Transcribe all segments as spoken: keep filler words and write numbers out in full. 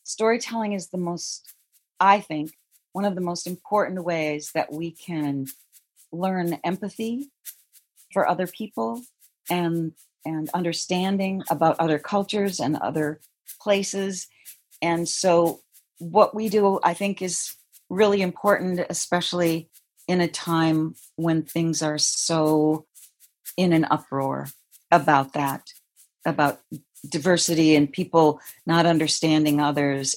storytelling is the most, I think, one of the most important ways that we can learn empathy for other people and and understanding about other cultures and other places. And so what we do, I think, is really important, especially in a time when things are so in an uproar about that, about diversity and people not understanding others.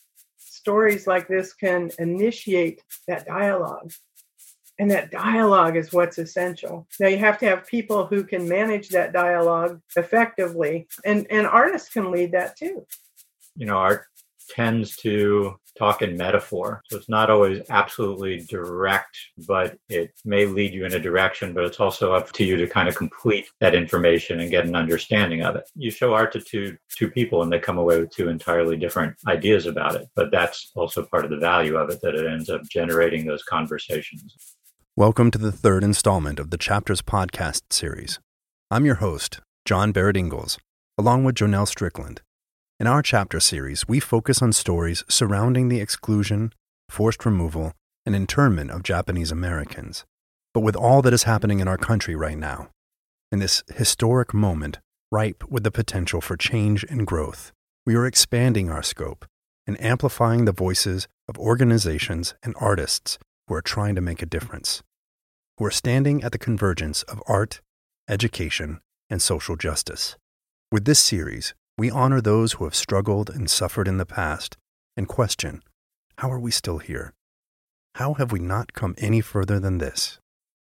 Stories like this can initiate that dialogue. And that dialogue is what's essential. Now you have to have people who can manage that dialogue effectively. And, and artists can lead that too. You know, art tends to talk in metaphor. So it's not always absolutely direct, but it may lead you in a direction, but it's also up to you to kind of complete that information and get an understanding of it. You show art to two, two people and they come away with two entirely different ideas about it. But that's also part of the value of it, that it ends up generating those conversations. Welcome to the third installment of the Chapters podcast series. I'm your host, John Barrett Ingalls, along with Jonelle Strickland. In our chapter series, we focus on stories surrounding the exclusion, forced removal, and internment of Japanese Americans. But with all that is happening in our country right now, in this historic moment ripe with the potential for change and growth, we are expanding our scope and amplifying the voices of organizations and artists who are trying to make a difference, who are standing at the convergence of art, education, and social justice. With this series, we honor those who have struggled and suffered in the past and question, how are we still here? How have we not come any further than this?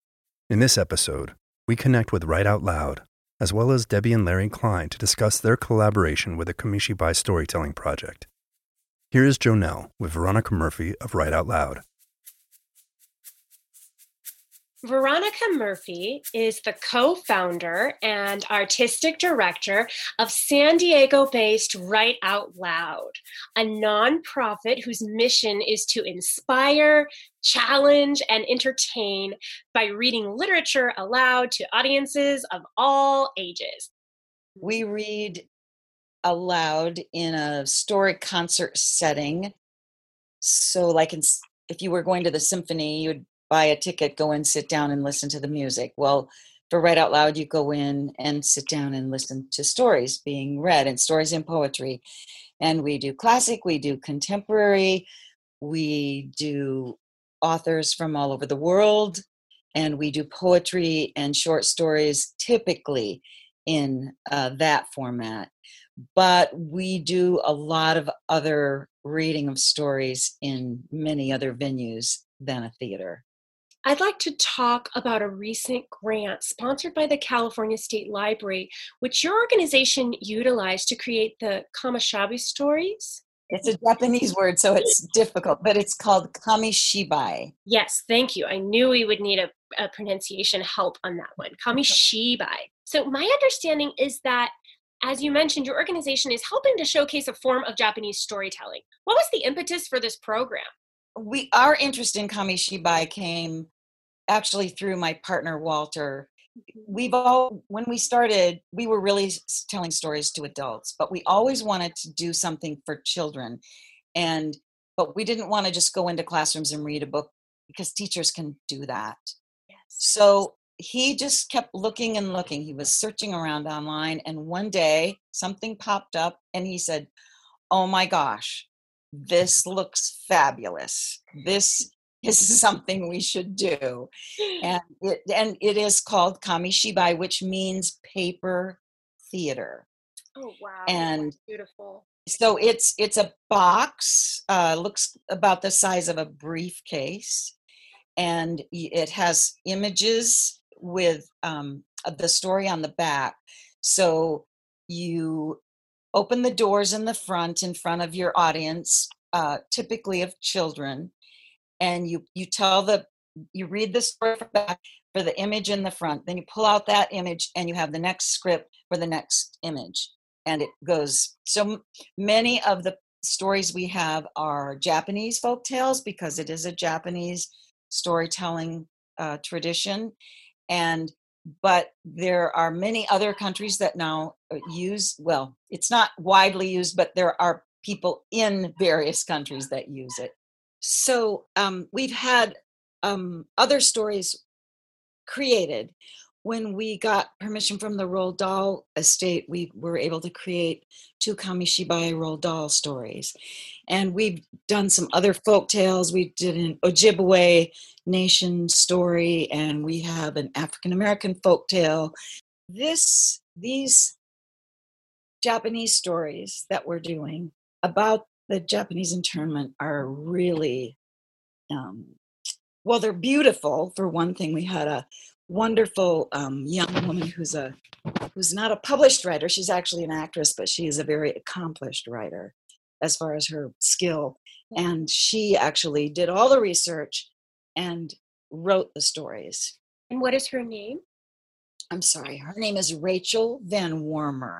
In this episode, we connect with Write Out Loud, as well as Debbie and Larry Klein to discuss their collaboration with the Kamishibai Storytelling Project. Here is Jonelle with Veronica Murphy of Write Out Loud. Veronica Murphy is the co-founder and artistic director of San Diego-based Write Out Loud, a nonprofit whose mission is to inspire, challenge, and entertain by reading literature aloud to audiences of all ages. We read aloud in a story concert setting. So like in, if you were going to the symphony, you would buy a ticket, go in, sit down, and listen to the music. Well, for Write Out Loud, you go in and sit down and listen to stories being read, and stories and poetry. And we do classic, we do contemporary, we do authors from all over the world, and we do poetry and short stories typically in uh, that format. But we do a lot of other reading of stories in many other venues than a theater. I'd like to talk about a recent grant sponsored by the California State Library, which your organization utilized to create the Kamishibai stories. It's a Japanese word, so it's difficult, but it's called Kamishibai. Yes, thank you. I knew we would need a, a pronunciation help on that one. Kamishibai. So my understanding is that, as you mentioned, your organization is helping to showcase a form of Japanese storytelling. What was the impetus for this program? We Our interest in Kamishibai came actually through my partner, Walter. We've all, when we started, we were really telling stories to adults, but we always wanted to do something for children. And, but we didn't want to just go into classrooms and read a book because teachers can do that. Yes. So he just kept looking and looking. He was searching around online, and one day something popped up and he said, oh my gosh, this looks fabulous. This is something we should do. And it, and it is called Kamishibai, which means paper theater. Oh, wow. And that's beautiful. So it's it's a box, uh, looks about the size of a briefcase, and it has images with um, the story on the back. So you open the doors in the front, in front of your audience, uh, typically of children, and you you tell the you read the story from back for the image in the front. Then you pull out that image, and you have the next script for the next image, and it goes. So many of the stories we have are Japanese folk tales because it is a Japanese storytelling uh, tradition, and but there are many other countries that now use. Well, it's not widely used, but there are people in various countries that use it. So um, we've had um, other stories created. When we got permission from the Roald Dahl estate, we were able to create two Kamishibai Roald Dahl stories. And we've done some other folk tales. We did an Ojibwe Nation story, and we have an African American folk tale. This, these Japanese stories that we're doing about the Japanese internment are really, um, well, they're beautiful. For one thing, we had a wonderful um, young woman who's a who's not a published writer. She's actually an actress, but she is a very accomplished writer as far as her skill. And she actually did all the research and wrote the stories. And what is her name? I'm sorry, her name is Rachel Van Wormer.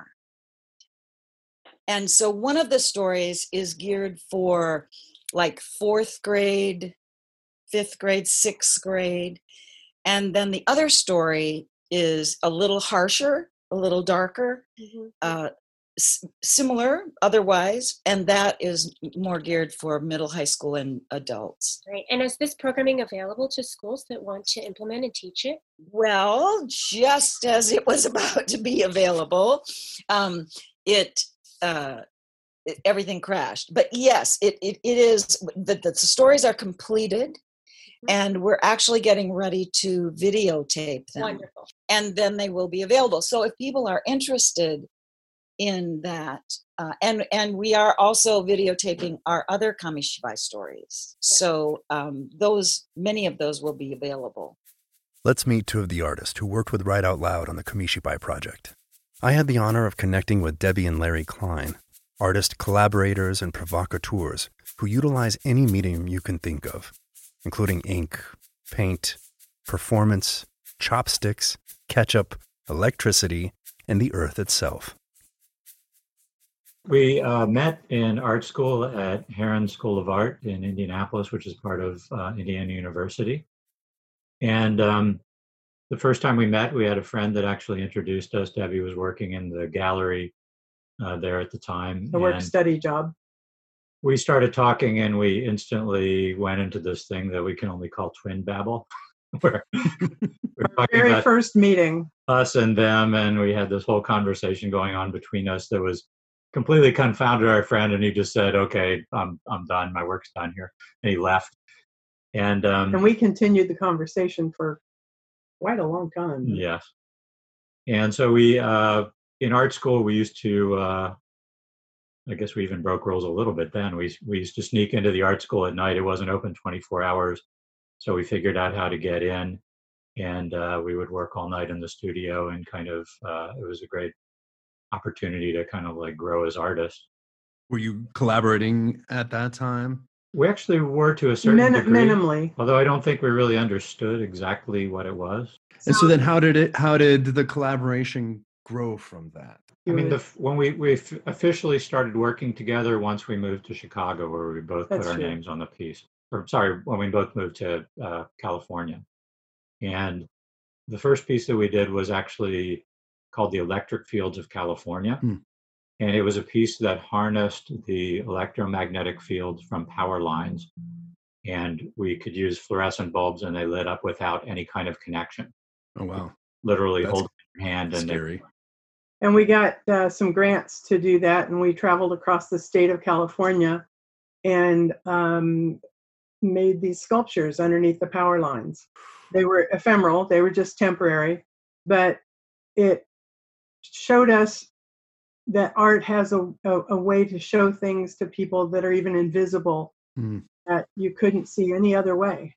And so one of the stories is geared for like fourth grade, fifth grade, sixth grade. And then the other story is a little harsher, a little darker, mm-hmm. uh, s- similar otherwise, and that is more geared for middle, high school, and adults. Right. And is this programming available to schools that want to implement and teach it? Well, just as it was about to be available, um, it, uh, it everything crashed. But yes, it it, it is. The, the stories are completed. And we're actually getting ready to videotape them. Wonderful. And then they will be available. So if people are interested in that, uh, and, and we are also videotaping our other Kamishibai stories. Yeah. So um, those, many of those will be available. Let's meet two of the artists who worked with Write Out Loud on the Kamishibai project. I had the honor of connecting with Debbie and Larry Klein, artist collaborators and provocateurs who utilize any medium you can think of, including ink, paint, performance, chopsticks, ketchup, electricity, and the earth itself. We uh, met in art school at Herron School of Art in Indianapolis, which is part of uh, Indiana University. And um, the first time we met, we had a friend that actually introduced us. Debbie was working in the gallery uh, there at the time. A work-study job. We started talking, and we instantly went into this thing that we can only call twin babble, where we're talking very about first meeting, us and them, and we had this whole conversation going on between us that was completely confounded our friend, and he just said, "Okay, I'm I'm done. My work's done here," and he left. And um, and we continued the conversation for quite a long time. Yes, and so we uh, in art school we used to. Uh, I guess we even broke rules a little bit then. We we used to sneak into the art school at night. It wasn't open twenty-four hours. So we figured out how to get in, and uh, we would work all night in the studio, and kind of, uh, it was a great opportunity to kind of like grow as artists. Were you collaborating at that time? We actually were to a certain Min- degree, minimally. Although I don't think we really understood exactly what it was. And so then how did it, how did the collaboration grow from that? I mean, the, when we, we f- officially started working together once we moved to Chicago, where we both That's put our true. names on the piece. Or sorry, when we both moved to uh, California. And the first piece that we did was actually called The Electric Fields of California. Hmm. And it was a piece that harnessed the electromagnetic fields from power lines. And we could use fluorescent bulbs, and they lit up without any kind of connection. Oh, wow. Literally That's hold your hand and scary. they, And we got uh, some grants to do that, and we traveled across the state of California and um, made these sculptures underneath the power lines. They were ephemeral, they were just temporary, but it showed us that art has a, a, a way to show things to people that are even invisible, mm. that you couldn't see any other way,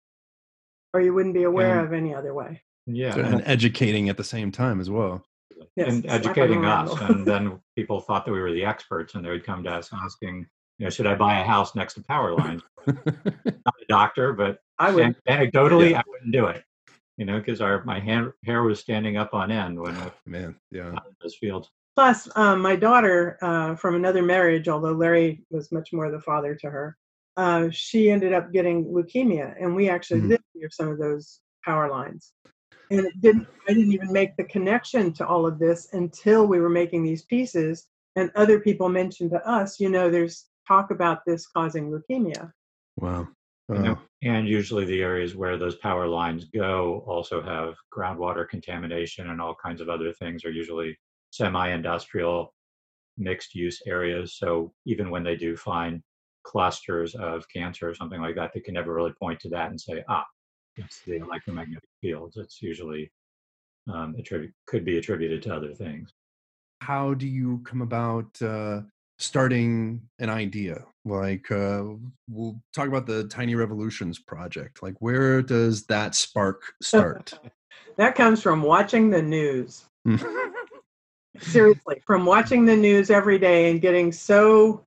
or you wouldn't be aware and, of any other way. Yeah. So, and educating at the same time as well. Yes, and educating us. And then people thought that we were the experts, and they would come to us asking, you know, should I buy a house next to power lines? Not a doctor, but I would. Anecdotally, Yeah. I wouldn't do it, you know, because our my hand, hair was standing up on end when I Man, yeah. was in those fields. Plus, um, my daughter uh, from another marriage, although Larry was much more the father to her, uh, she ended up getting leukemia, and we actually Mm. lived near some of those power lines. And it didn't. I didn't even make the connection to all of this until we were making these pieces, and other people mentioned to us, you know, there's talk about this causing leukemia. Wow. And, Uh, and usually the areas where those power lines go also have groundwater contamination and all kinds of other things, are usually semi-industrial mixed use areas. So even when they do find clusters of cancer or something like that, they can never really point to that and say, ah, it's the electromagnetic fields. It's usually um, attribute, could be attributed to other things. how do you come about uh, starting an idea? Like, uh, we'll talk about the Tiny Revolutions project. Like, where does that spark start? That comes from watching the news. Seriously, from watching the news every day and getting so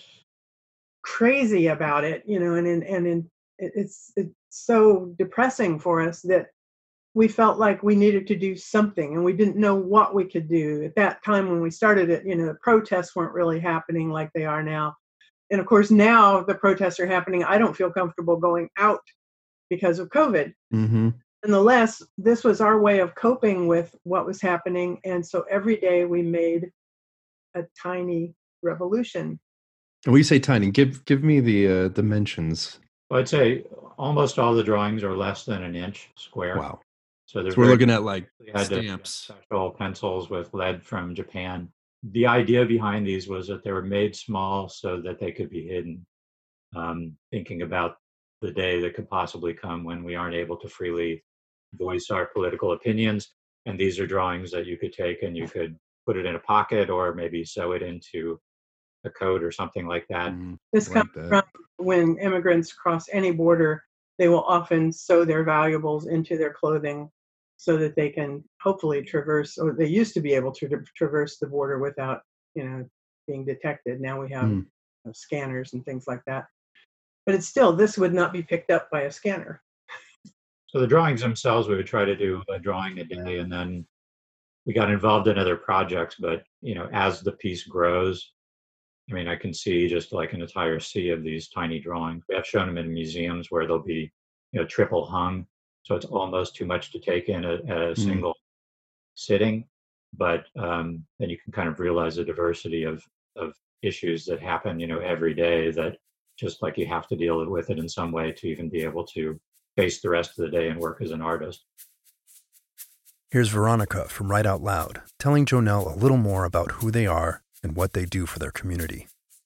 crazy about it, you know, and and, and in, it's it's so depressing for us that we felt like we needed to do something, and we didn't know what we could do. At that time when we started it, you know, the protests weren't really happening like they are now. And of course, now the protests are happening. I don't feel comfortable going out because of COVID. Mm-hmm. Nonetheless, this was our way of coping with what was happening. And so every day we made a tiny revolution. And we say tiny. Give give me the uh, dimensions. Well, I'd say almost all the drawings are less than an inch square. Wow. So, they're So we're very- looking at like we had to get stamps. special pencils with lead from Japan. The idea behind these was that they were made small so that they could be hidden, um, thinking about the day that could possibly come when we aren't able to freely voice our political opinions. And these are drawings that you could take and you could put it in a pocket or maybe sew it into a coat or something like that. Mm, This like comes that. from when immigrants cross any border, they will often sew their valuables into their clothing so that they can hopefully traverse, or they used to be able to tra- traverse the border without, you know, being detected. Now we have Mm. you know, scanners and things like that. But it's still, this would not be picked up by a scanner. So the drawings themselves, we would try to do a drawing a day, and then we got involved in other projects. But you know, as the piece grows, I mean, I can see just like an entire sea of these tiny drawings. We have shown them in museums where they'll be, you know, triple hung, so it's almost too much to take in at, at a Mm. single sitting. But um, then you can kind of realize the diversity of of issues that happen, you know, every day. That just like you have to deal with it in some way to even be able to face the rest of the day and work as an artist. Here's Veronica from Write Out Loud telling Jonelle a little more about who they are and what they do for their community.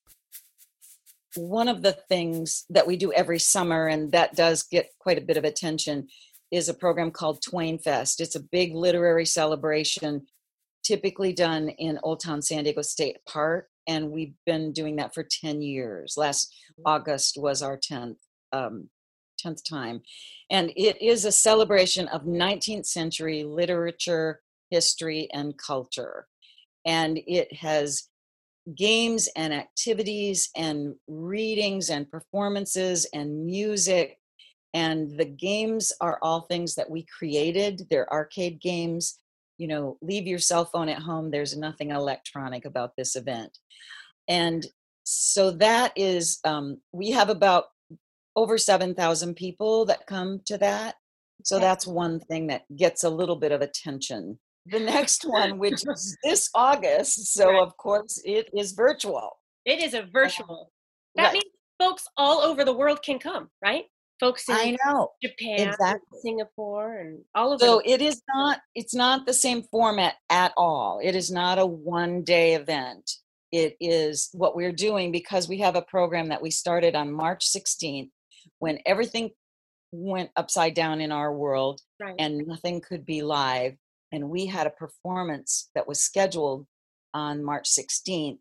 One of the things that we do every summer, and that does get quite a bit of attention, is a program called Twain Fest. It's a big literary celebration, typically done in Old Town San Diego State Park, and we've been doing that for ten years. Last August was our tenth um, tenth time. And it is a celebration of nineteenth century literature, history, and culture. And it has games and activities and readings and performances and music. And the games are all things that we created. They're arcade games. You know, leave your cell phone at home. There's nothing electronic about this event. And so that is, um, we have about over seven thousand people that come to that. So that's one thing that gets a little bit of attention. The next one, which is this August, so Right. of course it is virtual. It is a virtual. That Right. means folks all over the world can come, right? Folks in I know. Japan, exactly. Singapore, and all over. So the- it is not, it's not the same format at all. It is not a one day event. It is what we're doing because we have a program that we started on March sixteenth when everything went upside down in our world Right. and nothing could be live. And we had a performance that was scheduled on March sixteenth.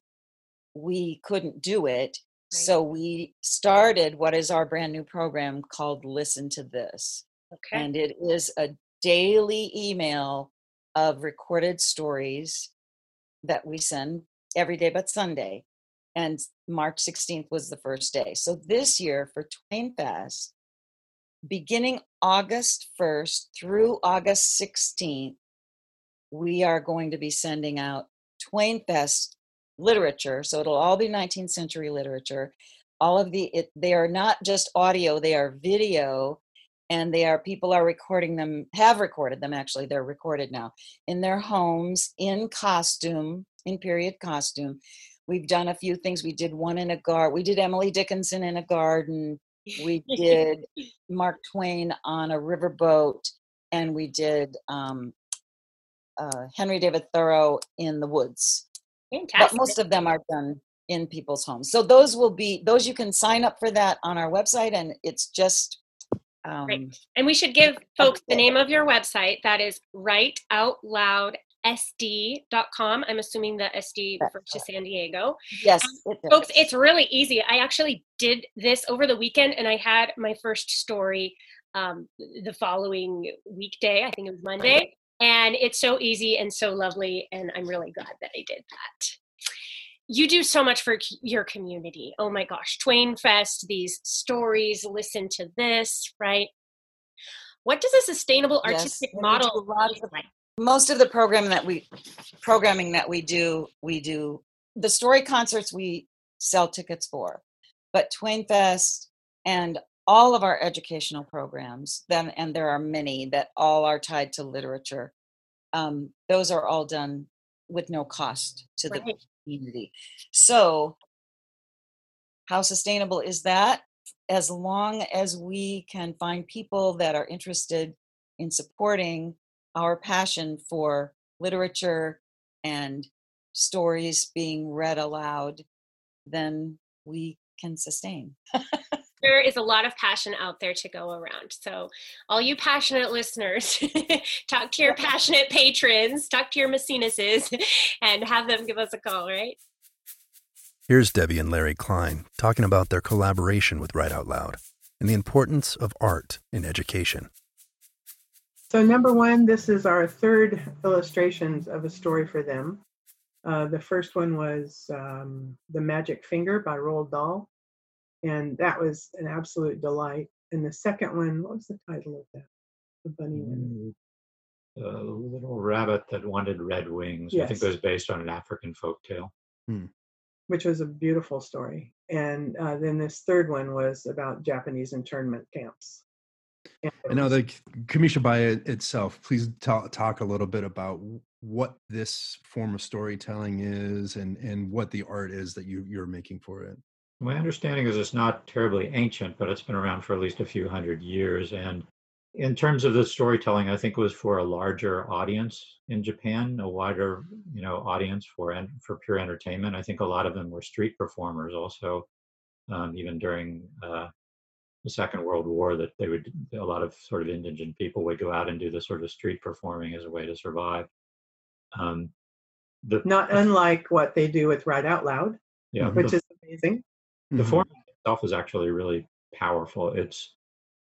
We couldn't do it. Right. So we started what is our brand new program called Listen to This. Okay. And it is a daily email of recorded stories that we send every day but Sunday. And March sixteenth was the first day. So this year for Twain Fest, beginning August first through August sixteenth, we are going to be sending out Twain Fest literature. So it'll all be nineteenth century literature. All of the, it, they are not just audio, they are video, and they are, people are recording them, have recorded them actually, they're recorded now, in their homes, in costume, in period costume, we've done a few things. We did one in a garden. We did Emily Dickinson in a garden. We did Mark Twain on a riverboat, and we did um, uh, Henry David Thoreau in the woods. Fantastic. But most of them are done in people's homes. So those will be, those you can sign up for that on our website, and it's just um, Right. And we should give folks the name of your website. That is write out loud S D dot com. I'm assuming the S D refers to San Diego. Yes, Um, it folks, does. it's really easy. I actually did this over the weekend, and I had my first story um, the following weekday. I think it was Monday. And it's so easy and so lovely, and I'm really glad that I did that. You do so much for your community. Oh my gosh, Twain Fest, these stories, listen to this, right? What does a sustainable artistic Yes, model a lot look of, like? most of the program that we programming that we do, we do the story concerts we sell tickets for, but Twain Fest and all of our educational programs, then, and there are many that all are tied to literature. Um, those are all done with no cost to the Right. community. So how sustainable is that? As long as we can find people that are interested in supporting our passion for literature and stories being read aloud, then we can sustain. There is a lot of passion out there to go around. So all you passionate listeners, talk to your passionate patrons, talk to your mecenases, and have them give us a call, right? Here's Debbie and Larry Klein talking about their collaboration with Write Out Loud and the importance of art in education. So number one, this is our third illustrations of a story for them. Uh, the first one was um, The Magic Finger by Roald Dahl, and that was an absolute delight. And the second one, what was the title of that? The bunny one. The little rabbit that wanted red wings. I think Yes. it was based on an African folktale. Hmm. Which was a beautiful story. And uh, then this third one was about Japanese internment camps. And it And now, was- the Kamisha by it itself, please talk, talk a little bit about what this form of storytelling is and, and what the art is that you, you're making for it. My understanding is it's not terribly ancient, but it's been around for at least a few hundred years. And in terms of the storytelling, I think it was for a larger audience in Japan, a wider, you know, audience for en- for pure entertainment. I think a lot of them were street performers also, um, even during uh, the Second World War, that they would, a lot of sort of indigent people would go out and do this sort of street performing as a way to survive. Um, the, not unlike what they do with Write Out Loud, yeah, which the, is amazing. the Mhm. format itself is actually really powerful. It's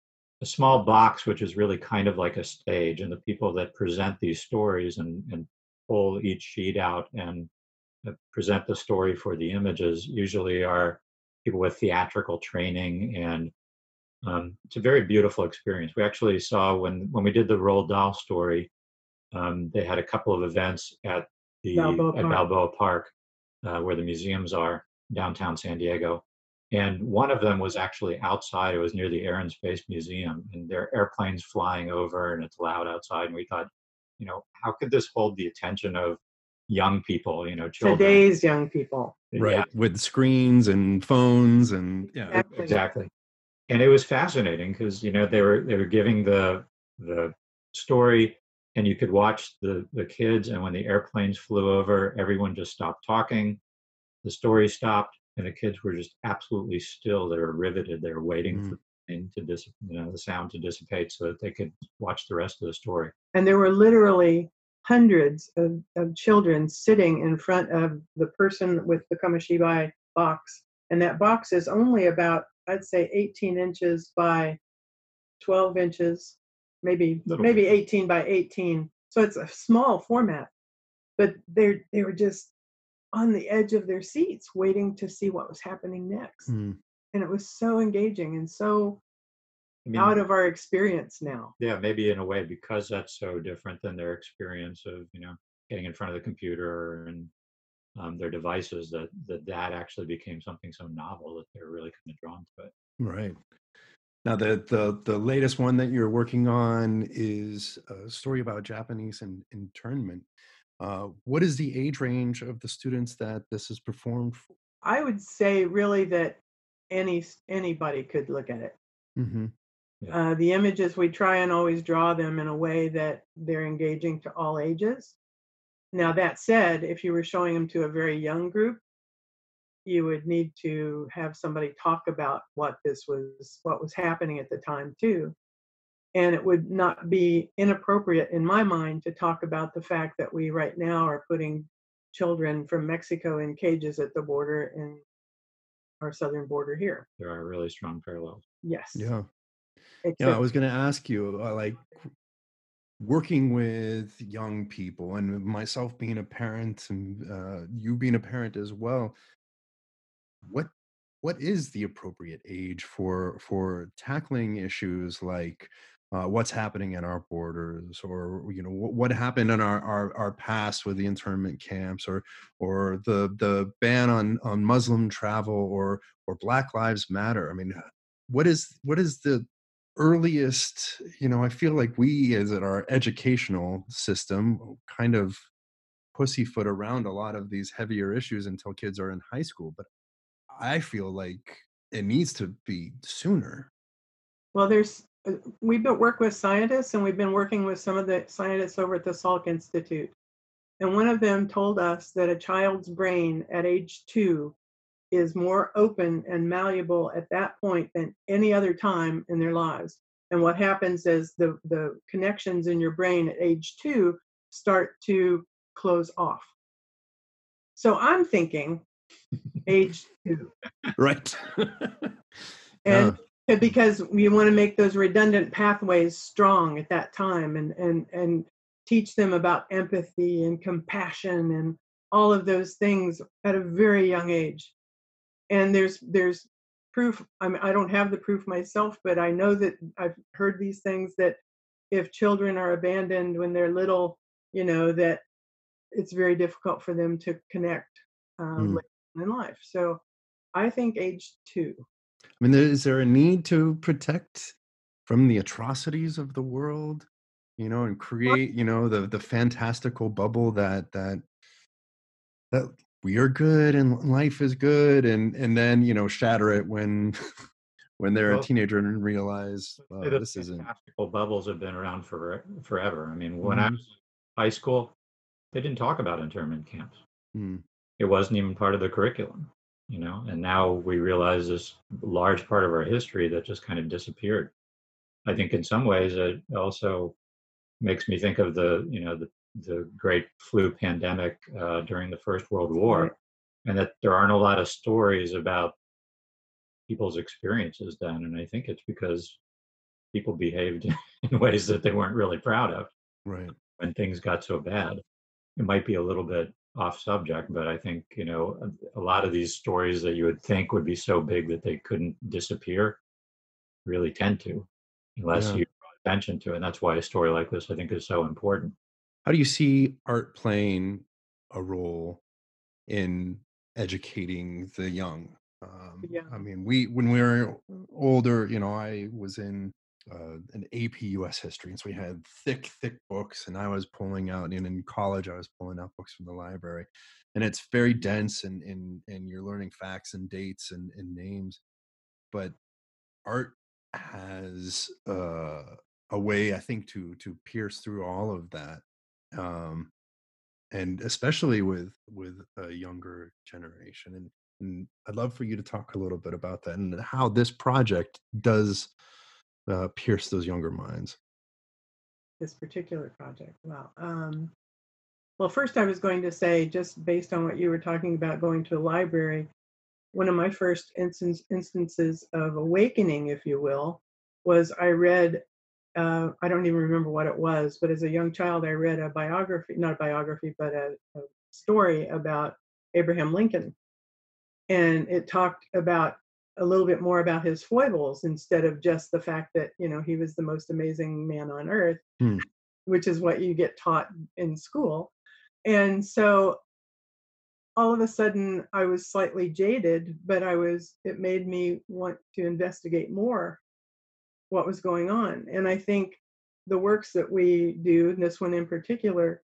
a small box, which is really kind of like a stage, and the people that present these stories and, and pull each sheet out and uh, present the story for the images usually are people with theatrical training, and um, it's a very beautiful experience. We actually saw when when we did the Roald Dahl story, um, they had a couple of events at the Balboa at Park. Balboa Park, uh, where the museums are downtown San Diego. And one of them was actually outside. It was near the Air and Space Museum, and there are airplanes flying over, and it's loud outside. And we thought, you know, how could this hold the attention of young people, you know, children? Today's young people. Right. Yeah, With screens and phones and yeah. Exactly. exactly. And it was fascinating because, you know, they were they were giving the the story, and you could watch the the kids, and when the airplanes flew over, everyone just stopped talking. The story stopped, and the kids were just absolutely still. They were riveted. They were waiting Mm. for the thing to dis- you know, the sound to dissipate so that they could watch the rest of the story. And there were literally hundreds of, of children sitting in front of the person with the Kamishibai box. And that box is only about, I'd say, eighteen inches by twelve inches, maybe Little maybe bit. eighteen by eighteen. So it's a small format. But they they were just on the edge of their seats waiting to see what was happening next. Mm. And it was so engaging and so I mean, out of our experience now. yeah, maybe in a way because that's so different than their experience of, you know, getting in front of the computer and um, their devices, that, that that actually became something so novel that they're really kind of drawn to it. Right. Now, the, the the latest one that you're working on is a story about Japanese in, internment. Uh, what is the age range of the students that this is performed for? I would say really that any anybody could look at it. Mm-hmm. Yeah. Uh, the images, we try and always draw them in a way that they're engaging to all ages. Now, that said, if you were showing them to a very young group, you would need to have somebody talk about what this was, what was happening at the time too. And it would not be inappropriate in my mind to talk about the fact that we right now are putting children from Mexico in cages at the border in our southern border here. There are really strong parallels. Yes. Yeah. Except, Yeah, I was going to ask you, uh, like, working with young people and myself being a parent and uh, you being a parent as well, what what is the appropriate age for for tackling issues like uh, what's happening at our borders, or you know what, what happened in our, our our past with the internment camps, or or the the ban on on Muslim travel, or or Black Lives Matter? I mean, what is what is the earliest, you know I feel like we as in our educational system kind of pussyfoot around a lot of these heavier issues until kids are in high school, but I feel like it needs to be sooner. well, there's, uh, we've been work with scientists and we've been working with some of the scientists over at the Salk Institute. And one of them told us that a child's brain at age two is more open and malleable at that point than any other time in their lives. And what happens is the, the connections in your brain at age two start to close off. So I'm thinking age two. Right. And Yeah. because we want to make those redundant pathways strong at that time, and, and, and teach them about empathy and compassion and all of those things at a very young age. And there's there's proof. I mean, I don't have the proof myself, but I know that I've heard these things, that if children are abandoned when they're little, you know, that it's very difficult for them to connect um, Mm. later in life. So I think age two. I mean, there- is there a need to protect from the atrocities of the world, you know, and create, you know, the the fantastical bubble that that that we are good and life is good, and and then you know shatter it when when they're a Well, teenager and realize say uh, the this isn't. fantastical bubbles have been around for forever. I mean, when I Mhm. was in high school, they didn't talk about internment camps. Mm. It wasn't even part of the curriculum, you know. And now we realize this large part of our history that just kind of disappeared. I think in some ways it also makes me think of the, you know, the the great flu pandemic uh, during the First World War, Right. and that there aren't a lot of stories about people's experiences then. And I think it's because people behaved in ways that they weren't really proud of Right. when things got so bad. It might be a little bit off subject, but I think, you know, a, a lot of these stories that you would think would be so big that they couldn't disappear really tend to, unless Yeah. you draw attention to it. And that's why a story like this, I think, is so important. How do you see art playing a role in educating the young? Um, Yeah. I mean, we when we were older, you know, I was in uh, an A P U S history, and so we had thick, thick books, and I was pulling out. And in college, I was pulling out books from the library, and it's very dense, and and and you're learning facts and dates and, and names. But art has uh, a way, I think, to to pierce through all of that. Um, and especially with with a younger generation, and, and I'd love for you to talk a little bit about that and how this project does uh, pierce those younger minds. This particular project. Wow. Um, well, first I was going to say, just based on what you were talking about going to a library, one of my first instance, instances of awakening, if you will, was I read, uh, I don't even remember what it was, but as a young child, I read a biography, not a biography, but a, a story about Abraham Lincoln. And it talked about a little bit more about his foibles instead of just the fact that, you know, he was the most amazing man on earth, Hmm. which is what you get taught in school. And so all of a sudden I was slightly jaded, but I was, it made me want to investigate more what was going on. And I think the works that we do, this one in particular,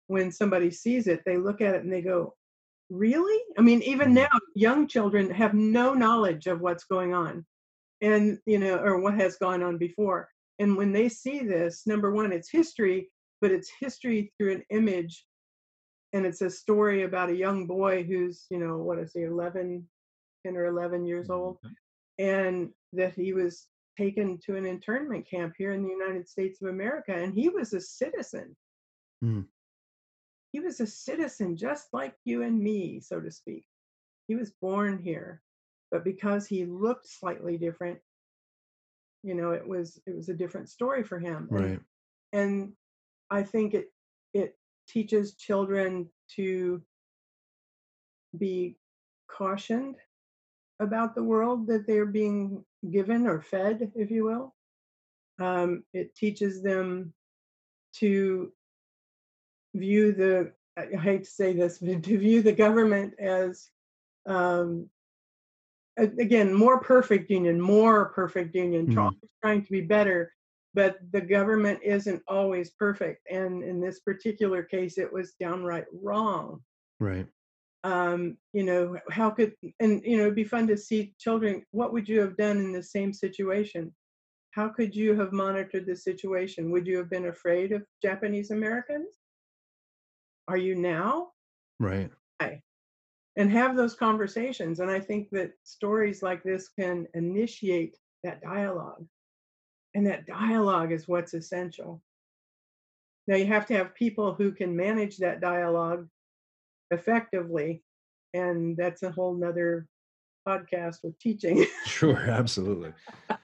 when somebody sees it, they look at it and they go, really? I mean, even now, young children have no knowledge of what's going on and, you know, or what has gone on before. And when they see this, number one, it's history, but it's history through an image. And it's a story about a young boy who's, you know, what is he, eleven, ten or eleven years old. And that he was taken to an internment camp here in the United States of America. And he was a citizen. Mm. He was a citizen just like you and me, so to speak. He was born here. But because he looked slightly different, you know, it was it was a different story for him. Right. And, and I think it it teaches children to be cautioned about the world that they're being given or fed, if you will. Um, it teaches them to view the, I hate to say this, but to view the government as, um, again, more perfect union, more perfect union, mm-hmm. trying to be better, but the government isn't always perfect. And in this particular case, it was downright wrong. Right. Um, you know, how could, and, you know, it'd be fun to see children, what would you have done in the same situation? How could you have monitored the situation? Would you have been afraid of Japanese Americans? Are you now? Right. And have those conversations. And I think that stories like this can initiate that dialogue. And that dialogue is what's essential. Now you have to have people who can manage that dialogue effectively. And that's a whole nother podcast with teaching. Sure, absolutely.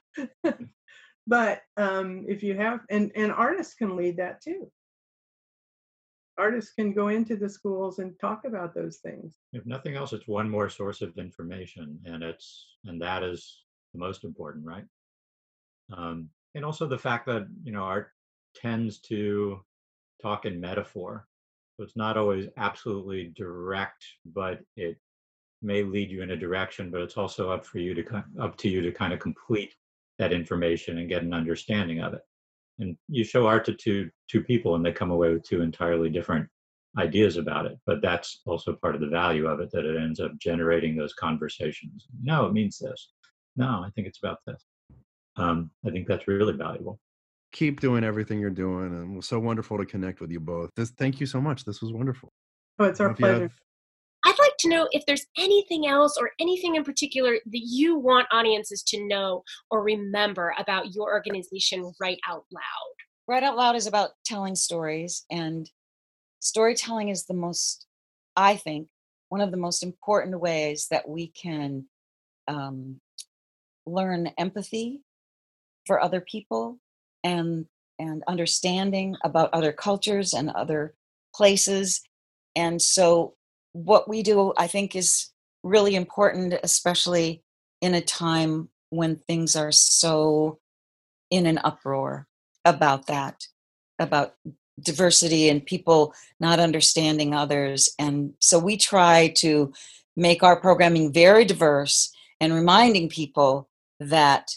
But um, if you have, and, and artists can lead that too. Artists can go into the schools and talk about those things. If nothing else, it's one more source of information, and it's and that is the most important, right? Um, and also the fact that, you know, art tends to talk in metaphor, so it's not always absolutely direct, but it may lead you in a direction. But it's also up for you to up to you to kind of complete that information and get an understanding of it. And you show art to two two people and they come away with two entirely different ideas about it. But that's also part of the value of it, that it ends up generating those conversations. No, it means this. No, I think it's about this. Um, I think that's really valuable. Keep doing everything you're doing. And it was so wonderful to connect with you both. This, thank you so much. This was wonderful. Oh, it's our pleasure. Have... I'd like to know if there's anything else or anything in particular that you want audiences to know or remember about your organization, Write Out Loud. Write Out Loud is about telling stories, and storytelling is the most, I think, one of the most important ways that we can um, learn empathy for other people and and understanding about other cultures and other places. And so what we do, I think, is really important, especially in a time when things are so in an uproar about that, about diversity and people not understanding others. And so we try to make our programming very diverse and reminding people that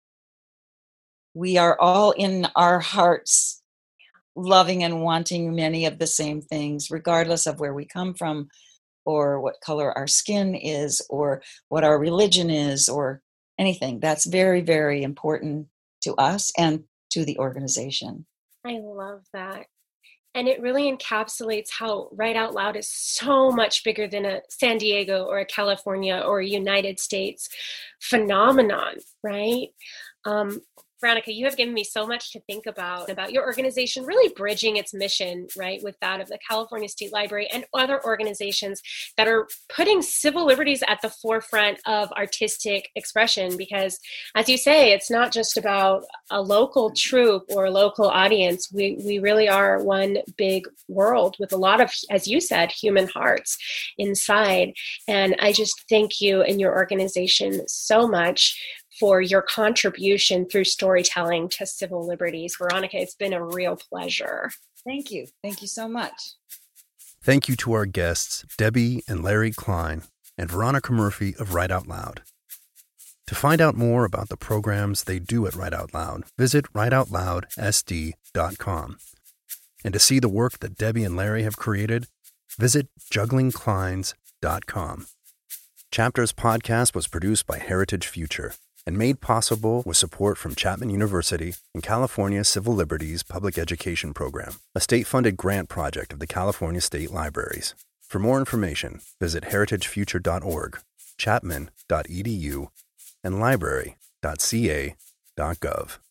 we are all in our hearts loving and wanting many of the same things, regardless of where we come from, or what color our skin is, or what our religion is, or anything. That's very, very important to us and to the organization. I love that. And it really encapsulates how Write Out Loud is so much bigger than a San Diego or a California or a United States phenomenon, right? Um, Veronica, you have given me so much to think about, about your organization really bridging its mission, right, with that of the California State Library and other organizations that are putting civil liberties at the forefront of artistic expression. Because, as you say, it's not just about a local troupe or a local audience. We, we really are one big world with a lot of, as you said, human hearts inside. And I just thank you and your organization so much for your contribution through storytelling to civil liberties. Veronica, it's been a real pleasure. Thank you. Thank you so much. Thank you to our guests, Debbie and Larry Klein, and Veronica Murphy of Write Out Loud. To find out more about the programs they do at Write Out Loud, visit write out loud s d dot com. And to see the work that Debbie and Larry have created, visit juggling clines dot com. Chapters Podcast was produced by Heritage Future and made possible with support from Chapman University and California Civil Liberties Public Education Program, a state-funded grant project of the California State Libraries. For more information, visit heritage future dot org, chapman dot e d u, and library dot c a dot gov.